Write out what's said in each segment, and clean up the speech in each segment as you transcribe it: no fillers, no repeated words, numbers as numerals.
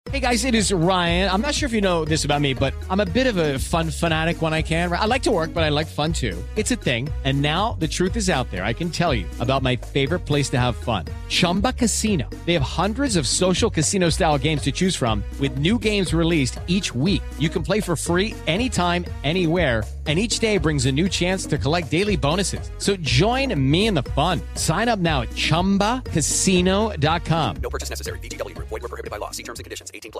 Hey guys, it is Ryan. I'm not sure if you know this about me, but I'm a bit of a fun fanatic when I can. I like to work, but I like fun too. It's a thing. And now the truth is out there. I can tell you about my favorite place to have fun. Chumba Casino. They have hundreds of social casino style games to choose from with new games released each week. You can play for free anytime, anywhere. And each day brings a new chance to collect daily bonuses. So join me in the fun. Sign up now at ChumbaCasino.com. No purchase necessary. VGW. Void where prohibited by law. See terms and conditions. 18+.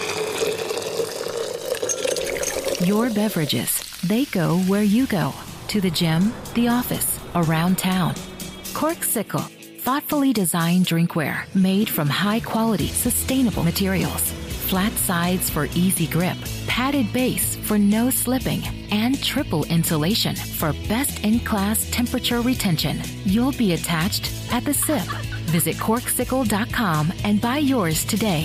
Your beverages, they go where you go. To the gym, the office, around town. Corkcicle, thoughtfully designed drinkware made from high-quality, sustainable materials. Flat sides for easy grip, padded base for no slipping, and triple insulation for best-in-class temperature retention. You'll be attached at the sip. Visit Corkcicle.com and buy yours today.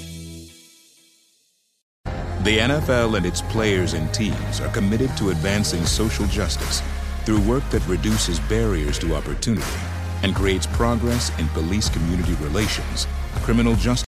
The NFL and its players and teams are committed to advancing social justice through work that reduces barriers to opportunity and creates progress in police-community relations, criminal justice.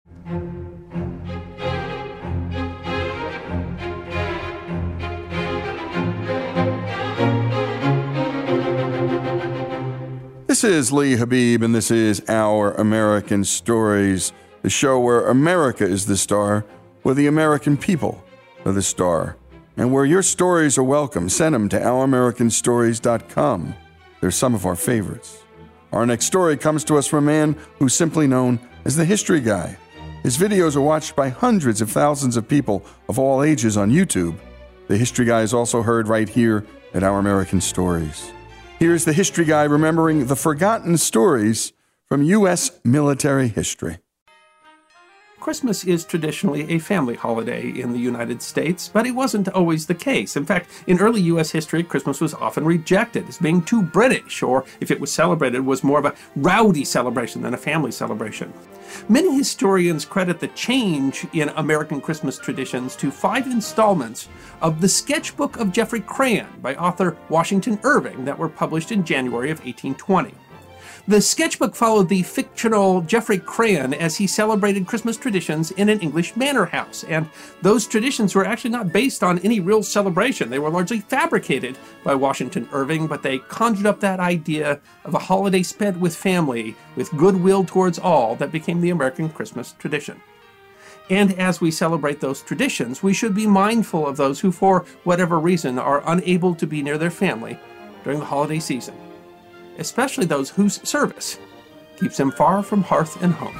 This is Lee Habib, and this is Our American Stories, the show where America is the star, where the American people are the star, and where your stories are welcome. Send them to ouramericanstories.com. They're some of our favorites. Our next story comes to us from a man who's simply known as the History Guy. His videos are watched by hundreds of thousands of people of all ages on YouTube. The History Guy is also heard right here at Our American Stories. Here's the History Guy remembering the forgotten stories from U.S. military history. Christmas is traditionally a family holiday in the United States, but it wasn't always the case. In fact, in early U.S. history, Christmas was often rejected as being too British, or if it was celebrated, was more of a rowdy celebration than a family celebration. Many historians credit the change in American Christmas traditions to 5 installments of The Sketchbook of Geoffrey Crayon by author Washington Irving that were published in January of 1820. The sketchbook followed the fictional Geoffrey Crayon as he celebrated Christmas traditions in an English manor house, and those traditions were actually not based on any real celebration. They were largely fabricated by Washington Irving, but they conjured up that idea of a holiday spent with family, with goodwill towards all, that became the American Christmas tradition. And as we celebrate those traditions, we should be mindful of those who, for whatever reason, are unable to be near their family during the holiday season, especially those whose service keeps them far from hearth and home.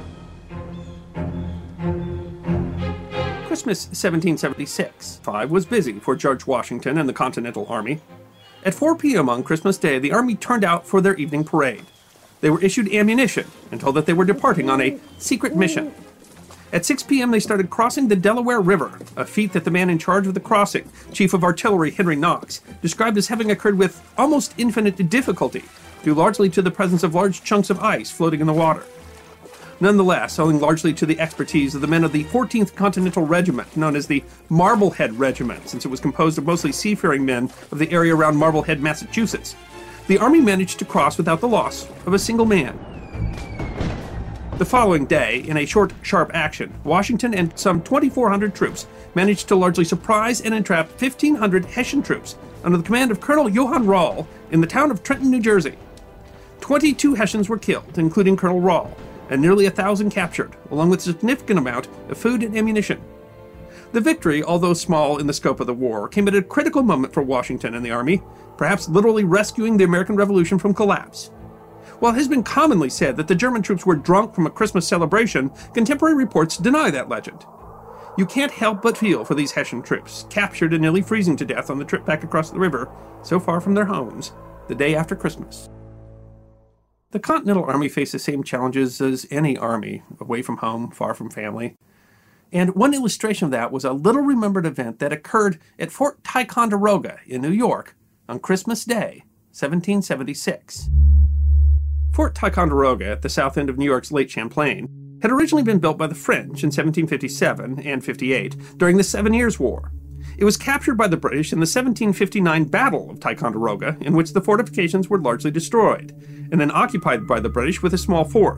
Christmas 1776 was busy for George Washington and the Continental Army. At 4 p.m. on Christmas Day, the Army turned out for their evening parade. They were issued ammunition and told that they were departing on a secret mission. At 6 p.m. they started crossing the Delaware River, a feat that the man in charge of the crossing, Chief of Artillery Henry Knox, described as having occurred with almost infinite difficulty, due largely to the presence of large chunks of ice floating in the water. Nonetheless, owing largely to the expertise of the men of the 14th Continental Regiment, known as the Marblehead Regiment, since it was composed of mostly seafaring men of the area around Marblehead, Massachusetts, the Army managed to cross without the loss of a single man. The following day, in a short, sharp action, Washington and some 2,400 troops managed to largely surprise and entrap 1,500 Hessian troops under the command of Colonel Johann Rall in the town of Trenton, New Jersey. 22 Hessians were killed, including Colonel Rall, and nearly 1,000 captured, along with a significant amount of food and ammunition. The victory, although small in the scope of the war, came at a critical moment for Washington and the Army, perhaps literally rescuing the American Revolution from collapse. While it has been commonly said that the German troops were drunk from a Christmas celebration, contemporary reports deny that legend. You can't help but feel for these Hessian troops, captured and nearly freezing to death on the trip back across the river, so far from their homes, the day after Christmas. The Continental Army faced the same challenges as any army, away from home, far from family. And one illustration of that was a little-remembered event that occurred at Fort Ticonderoga in New York on Christmas Day, 1776. Fort Ticonderoga, at the south end of New York's Lake Champlain, had originally been built by the French in 1757 and 58 during the 7 Years' War. It was captured by the British in the 1759 Battle of Ticonderoga, in which the fortifications were largely destroyed, and then occupied by the British with a small force,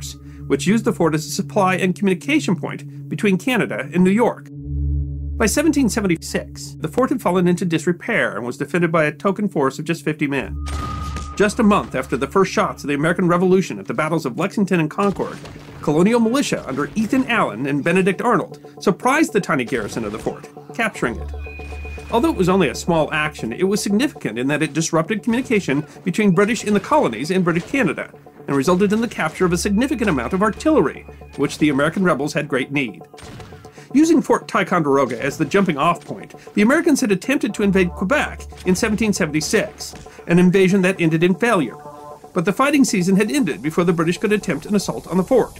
which used the fort as a supply and communication point between Canada and New York. By 1776, the fort had fallen into disrepair and was defended by a token force of just 50 men. Just a month after the first shots of the American Revolution at the battles of Lexington and Concord, colonial militia under Ethan Allen and Benedict Arnold surprised the tiny garrison of the fort, capturing it. Although it was only a small action, it was significant in that it disrupted communication between British in the colonies and British Canada, and resulted in the capture of a significant amount of artillery, which the American rebels had great need. Using Fort Ticonderoga as the jumping-off point, the Americans had attempted to invade Quebec in 1776, an invasion that ended in failure. But the fighting season had ended before the British could attempt an assault on the fort.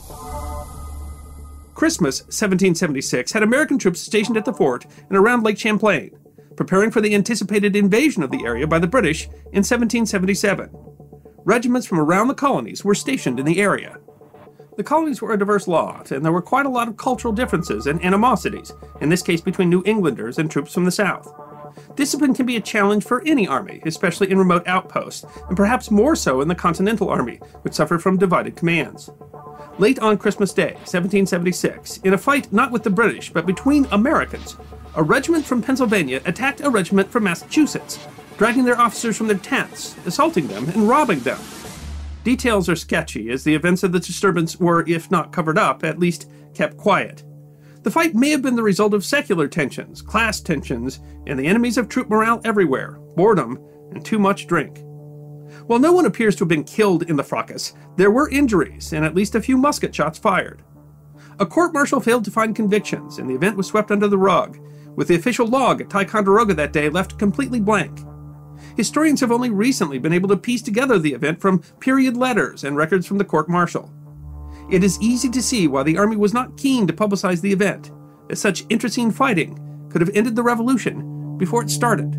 Christmas 1776 had American troops stationed at the fort and around Lake Champlain, preparing for the anticipated invasion of the area by the British in 1777. Regiments from around the colonies were stationed in the area. The colonies were a diverse lot, and there were quite a lot of cultural differences and animosities, in this case between New Englanders and troops from the South. Discipline can be a challenge for any army, especially in remote outposts, and perhaps more so in the Continental Army, which suffered from divided commands. Late on Christmas Day, 1776, in a fight not with the British, but between Americans, a regiment from Pennsylvania attacked a regiment from Massachusetts, dragging their officers from their tents, assaulting them, and robbing them. Details are sketchy, as the events of the disturbance were, if not covered up, at least kept quiet. The fight may have been the result of secular tensions, class tensions, and the enemies of troop morale everywhere, boredom, and too much drink. While no one appears to have been killed in the fracas, there were injuries and at least a few musket shots fired. A court-martial failed to find convictions, and the event was swept under the rug, with the official log at Ticonderoga that day left completely blank. Historians have only recently been able to piece together the event from period letters and records from the court-martial. It is easy to see why the Army was not keen to publicize the event, as such interesting fighting could have ended the revolution before it started.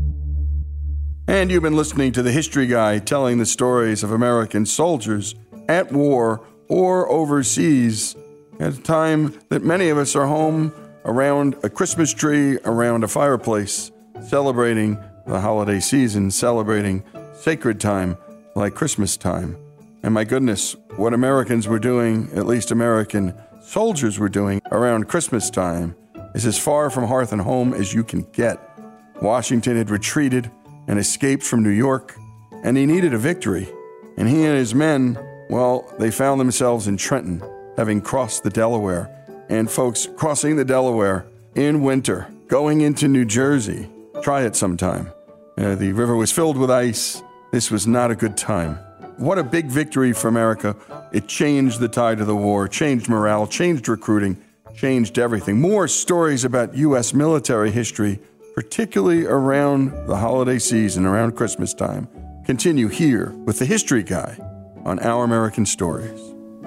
And you've been listening to the History Guy telling the stories of American soldiers at war or overseas at a time that many of us are home around a Christmas tree, around a fireplace, celebrating the holiday season, celebrating sacred time like Christmas time. And my goodness, what Americans were doing, at least American soldiers were doing around Christmas time, is as far from hearth and home as you can get. Washington had retreated and escaped from New York, and he needed a victory. And he and his men, well, they found themselves in Trenton, having crossed the Delaware. And folks, crossing the Delaware in winter, going into New Jersey, try it sometime. The river was filled with ice. This was not a good time. What a big victory for America. It changed the tide of the war, changed morale, changed recruiting, changed everything. More stories about U.S. military history, particularly around the holiday season, around Christmas time, continue here with the History Guy on Our American Stories.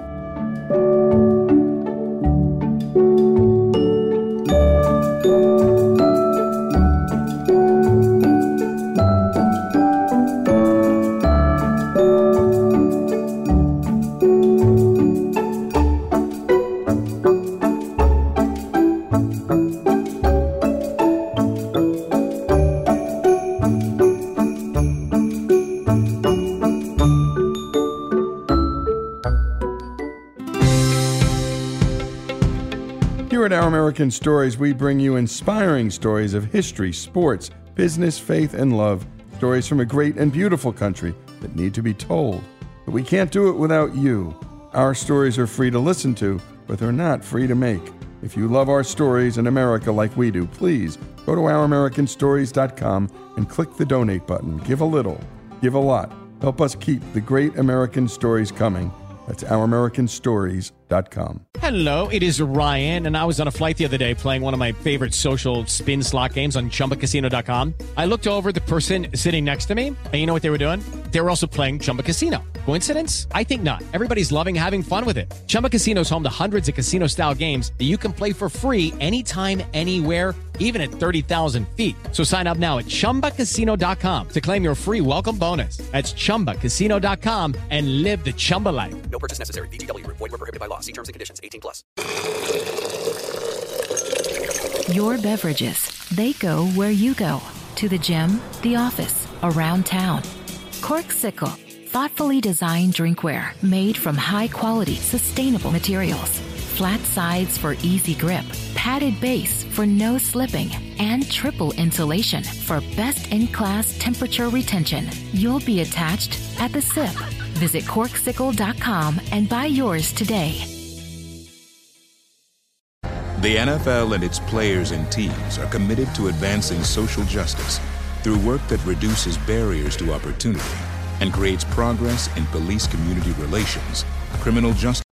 Here at Our American Stories, we bring you inspiring stories of history, sports, business, faith, and love. Stories from a great and beautiful country that need to be told. But we can't do it without you. Our stories are free to listen to, but they're not free to make. If you love our stories in America like we do, please go to ouramericanstories.com and click the donate button. Give a little, give a lot. Help us keep the great American stories coming. That's ouramericanstories.com. Hello, it is Ryan, and I was on a flight the other day playing one of my favorite social spin slot games on ChumbaCasino.com. I looked over at the person sitting next to me, and you know what they were doing? They were also playing Chumba Casino. Coincidence? I think not. Everybody's loving having fun with it. Chumba Casino is home to hundreds of casino-style games that you can play for free anytime, anywhere, even at 30,000 feet. So sign up now at ChumbaCasino.com to claim your free welcome bonus. That's ChumbaCasino.com and live the Chumba life. No purchase necessary. VGW. Void where prohibited by law. See terms and conditions. 18+. Your beverages, they go where you go. To the gym, the office, around town. Cork Sickle, thoughtfully designed drinkware made from high-quality, sustainable materials. Flat sides for easy grip, padded base for no slipping, and triple insulation for best-in-class temperature retention. You'll be attached at the sip. Visit Corksicle.com and buy yours today. The NFL and its players and teams are committed to advancing social justice through work that reduces barriers to opportunity and creates progress in police-community relations, criminal justice.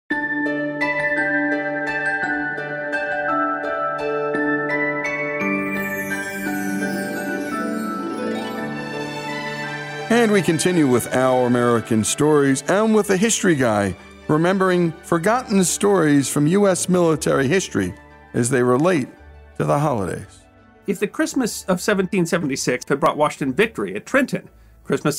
And we continue with Our American Stories and with a history guy, remembering forgotten stories from U.S. military history as they relate to the holidays. If the Christmas of 1776 had brought Washington victory at Trenton, Christmas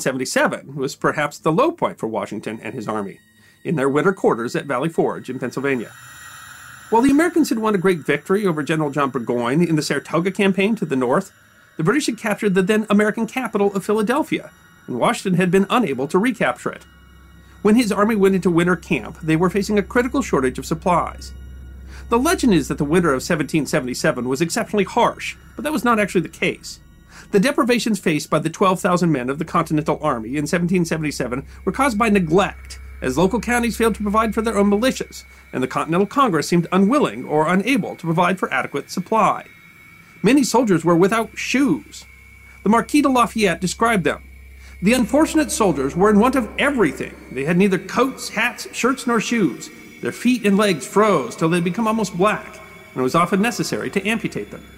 1777 was perhaps the low point for Washington and his army, in their winter quarters at Valley Forge in Pennsylvania. While the Americans had won a great victory over General John Burgoyne in the Saratoga campaign to the north, the British had captured the then American capital of Philadelphia, and Washington had been unable to recapture it. When his army went into winter camp, they were facing a critical shortage of supplies. The legend is that the winter of 1777 was exceptionally harsh, but that was not actually the case. The deprivations faced by the 12,000 men of the Continental Army in 1777 were caused by neglect, as local counties failed to provide for their own militias, and the Continental Congress seemed unwilling or unable to provide for adequate supply. Many soldiers were without shoes. The Marquis de Lafayette described them. The unfortunate soldiers were in want of everything. They had neither coats, hats, shirts, nor shoes. Their feet and legs froze till they had become almost black, and it was often necessary to amputate them.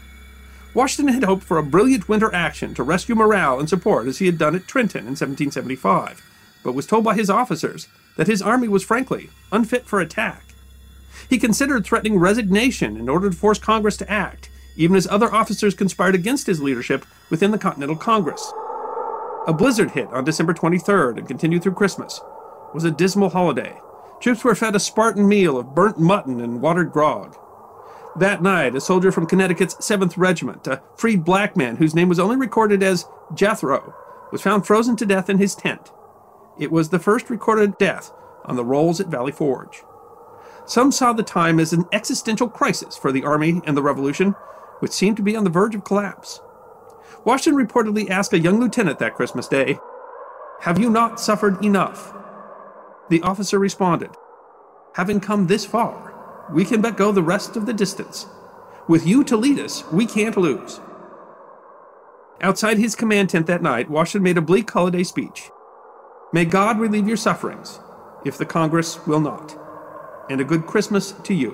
Washington had hoped for a brilliant winter action to rescue morale and support as he had done at Trenton in 1775, but was told by his officers that his army was frankly unfit for attack. He considered threatening resignation in order to force Congress to act, even as other officers conspired against his leadership within the Continental Congress. A blizzard hit on December 23rd and continued through Christmas. It was a dismal holiday. Troops were fed a Spartan meal of burnt mutton and watered grog. That night, a soldier from Connecticut's 7th Regiment, a freed black man whose name was only recorded as Jethro, was found frozen to death in his tent. It was the first recorded death on the rolls at Valley Forge. Some saw the time as an existential crisis for the Army and the Revolution, which seemed to be on the verge of collapse. Washington reportedly asked a young lieutenant that Christmas Day, "Have you not suffered enough?" The officer responded, "Having come this far, we can but go the rest of the distance. With you to lead us, we can't lose." Outside his command tent that night, Washington made a bleak holiday speech. "May God relieve your sufferings, if the Congress will not. And a good Christmas to you."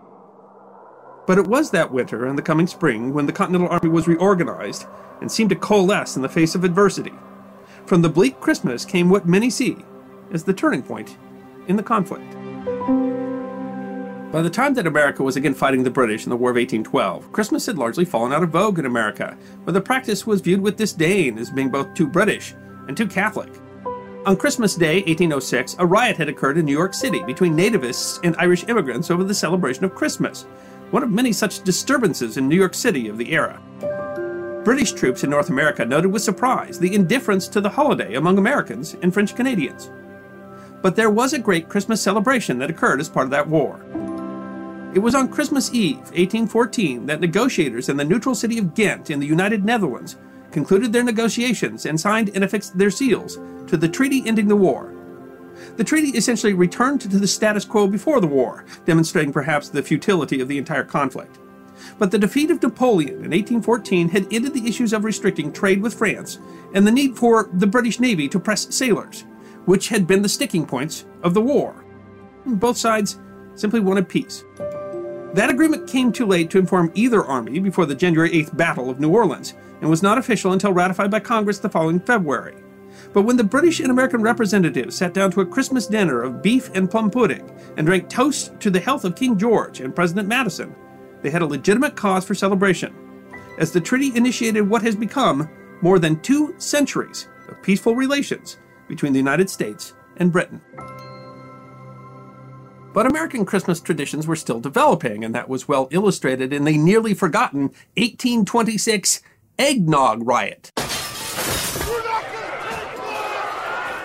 But it was that winter and the coming spring when the Continental Army was reorganized and seemed to coalesce in the face of adversity. From the bleak Christmas came what many see as the turning point in the conflict. By the time that America was again fighting the British in the War of 1812, Christmas had largely fallen out of vogue in America, where the practice was viewed with disdain as being both too British and too Catholic. On Christmas Day, 1806, a riot had occurred in New York City between nativists and Irish immigrants over the celebration of Christmas, one of many such disturbances in New York City of the era. British troops in North America noted with surprise the indifference to the holiday among Americans and French Canadians. But there was a great Christmas celebration that occurred as part of that war. It was on Christmas Eve, 1814, that negotiators in the neutral city of Ghent in the United Netherlands concluded their negotiations and signed and affixed their seals to the treaty ending the war. The treaty essentially returned to the status quo before the war, demonstrating perhaps the futility of the entire conflict. But the defeat of Napoleon in 1814 had ended the issues of restricting trade with France and the need for the British Navy to press sailors, which had been the sticking points of the war. Both sides simply wanted peace. That agreement came too late to inform either army before the January 8th Battle of New Orleans, and was not official until ratified by Congress the following February. But when the British and American representatives sat down to a Christmas dinner of beef and plum pudding and drank toast to the health of King George and President Madison, they had a legitimate cause for celebration, as the treaty initiated what has become more than 2 centuries of peaceful relations between the United States and Britain. But American Christmas traditions were still developing, and that was well illustrated in the nearly forgotten 1826 Eggnog Riot.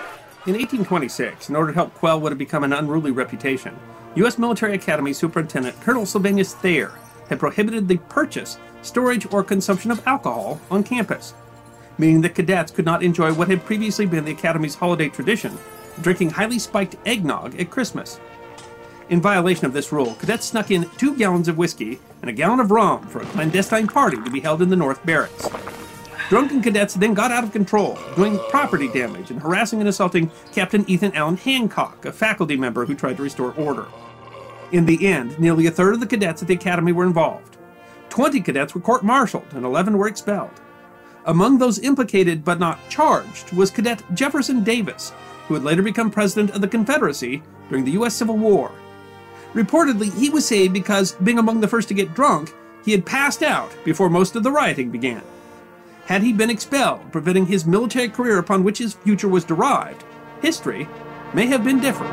In 1826, in order to help quell what had become an unruly reputation, U.S. Military Academy Superintendent Colonel Sylvanus Thayer had prohibited the purchase, storage, or consumption of alcohol on campus, meaning that cadets could not enjoy what had previously been the Academy's holiday tradition, drinking highly spiked eggnog at Christmas. In violation of this rule, cadets snuck in 2 gallons of whiskey and a gallon of rum for a clandestine party to be held in the North Barracks. Drunken cadets then got out of control, doing property damage and harassing and assaulting Captain Ethan Allen Hancock, a faculty member who tried to restore order. In the end, nearly a third of the cadets at the Academy were involved. 20 cadets were court-martialed and 11 were expelled. Among those implicated but not charged was Cadet Jefferson Davis, who would later become president of the Confederacy during the U.S. Civil War. Reportedly, he was saved because, being among the first to get drunk, he had passed out before most of the rioting began. Had he been expelled, preventing his military career upon which his future was derived, history may have been different.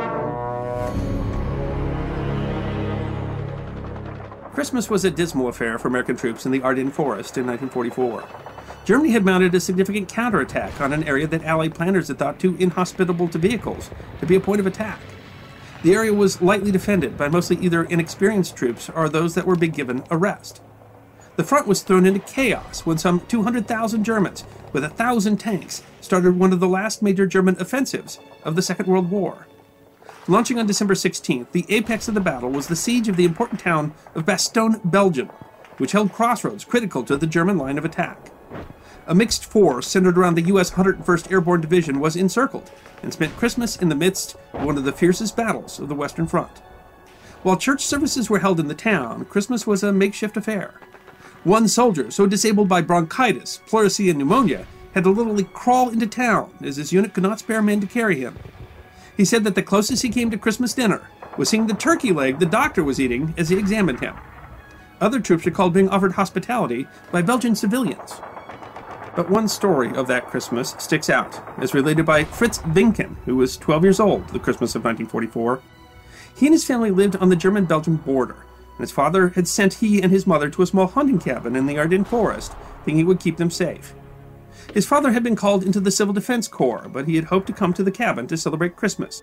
Christmas was a dismal affair for American troops in the Ardennes Forest in 1944. Germany had mounted a significant counterattack on an area that Allied planners had thought too inhospitable to vehicles to be a point of attack. The area was lightly defended by mostly either inexperienced troops or those that were being given a rest. The front was thrown into chaos when some 200,000 Germans, with 1,000 tanks, started one of the last major German offensives of the Second World War. Launching on December 16th, the apex of the battle was the siege of the important town of Bastogne, Belgium, which held crossroads critical to the German line of attack. A mixed force centered around the U.S. 101st Airborne Division was encircled and spent Christmas in the midst of one of the fiercest battles of the Western Front. While church services were held in the town, Christmas was a makeshift affair. One soldier, so disabled by bronchitis, pleurisy, and pneumonia, had to literally crawl into town as his unit could not spare men to carry him. He said that the closest he came to Christmas dinner was seeing the turkey leg the doctor was eating as he examined him. Other troops recalled being offered hospitality by Belgian civilians. But one story of that Christmas sticks out, as related by Fritz Winken, who was 12 years old the Christmas of 1944. He and his family lived on the German-Belgian border, and his father had sent he and his mother to a small hunting cabin in the Ardennes Forest, thinking it would keep them safe. His father had been called into the Civil Defense Corps, but he had hoped to come to the cabin to celebrate Christmas.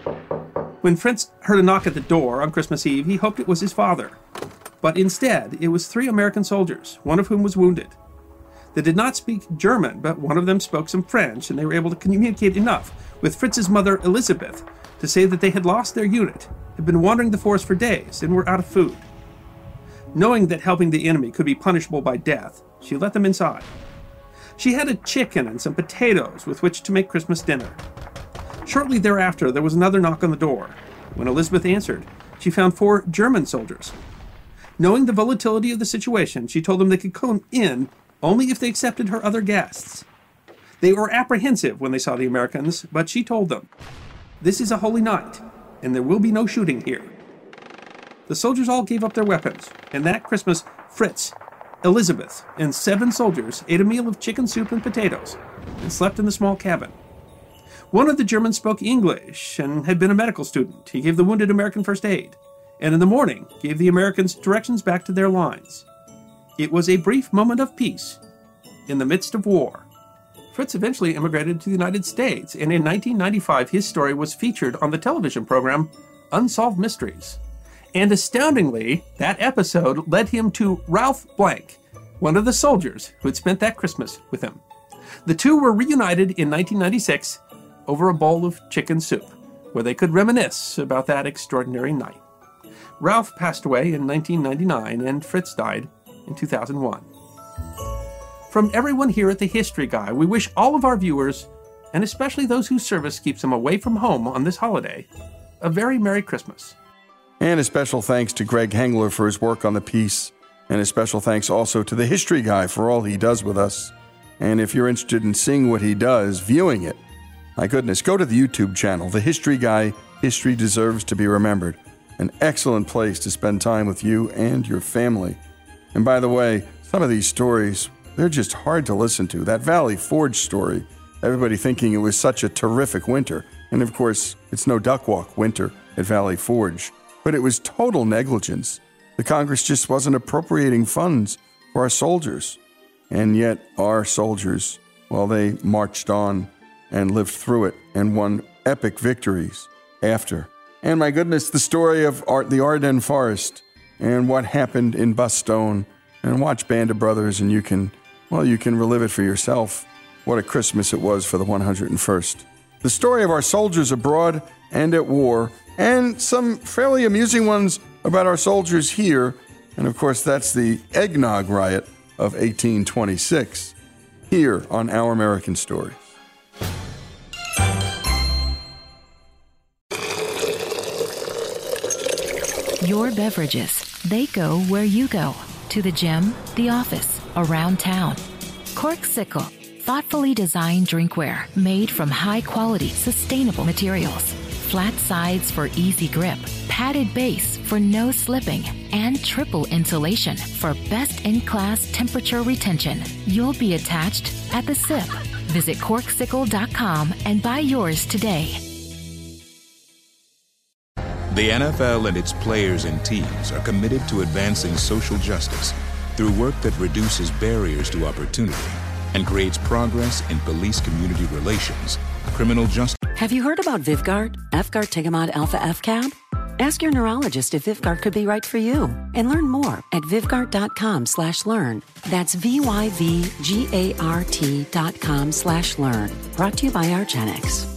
When Fritz heard a knock at the door on Christmas Eve, he hoped it was his father. But instead, it was 3 American soldiers, one of whom was wounded. They did not speak German, but one of them spoke some French, and they were able to communicate enough with Fritz's mother, Elizabeth, to say that they had lost their unit, had been wandering the forest for days, and were out of food. Knowing that helping the enemy could be punishable by death, she let them inside. She had a chicken and some potatoes with which to make Christmas dinner. Shortly thereafter, there was another knock on the door. When Elizabeth answered, she found 4 German soldiers. Knowing the volatility of the situation, she told them they could come in only if they accepted her other guests. They were apprehensive when they saw the Americans, but she told them, "This is a holy night, and there will be no shooting here." The soldiers all gave up their weapons, and that Christmas, Fritz, Elizabeth, and 7 soldiers ate a meal of chicken soup and potatoes, and slept in the small cabin. One of the Germans spoke English and had been a medical student. He gave the wounded American first aid, and in the morning gave the Americans directions back to their lines. It was a brief moment of peace in the midst of war. Fritz eventually immigrated to the United States, and in 1995 his story was featured on the television program Unsolved Mysteries. And astoundingly, that episode led him to Ralph Blank, one of the soldiers who had spent that Christmas with him. The two were reunited in 1996 over a bowl of chicken soup, where they could reminisce about that extraordinary night. Ralph passed away in 1999, and Fritz died in 2001. From everyone here at The History Guy, we wish all of our viewers, and especially those whose service keeps them away from home on this holiday, a very Merry Christmas. And a special thanks to Greg Hengler for his work on the piece, and a special thanks also to The History Guy for all he does with us. And if you're interested in seeing what he does, viewing it, my goodness, go to the YouTube channel, The History Guy, History Deserves to Be Remembered. An excellent place to spend time with you and your family. And by the way, some of these stories, they're just hard to listen to. That Valley Forge story, everybody thinking it was such a terrific winter. And of course, it's no duck walk winter at Valley Forge. But it was total negligence. The Congress just wasn't appropriating funds for our soldiers. And yet our soldiers, well, they marched on. and lived through it and won epic victories after. And my goodness, the story of the Ardennes Forest and what happened in Bastogne. And watch Band of Brothers and you can relive it for yourself. What a Christmas it was for the 101st. The story of our soldiers abroad and at war, and some fairly amusing ones about our soldiers here. And of course, that's the Eggnog Riot of 1826, here on Our American Stories. Your beverages, they go where you go. To the gym, the office, around town. Corkcicle, thoughtfully designed drinkware made from high-quality, sustainable materials. Flat sides for easy grip, padded base for no slipping, and triple insulation for best-in-class temperature retention. You'll be attached at the sip. Visit Corkcicle.com and buy yours today. The NFL and its players and teams are committed to advancing social justice through work that reduces barriers to opportunity and creates progress in police-community relations, criminal justice. Have you heard about Vyvgart, F-Gard Tigamod Alpha F-Cab? Ask your neurologist if Vyvgart could be right for you and learn more at Vyvgart.com/learn. That's VYVGART.com/learn. Brought to you by argenx.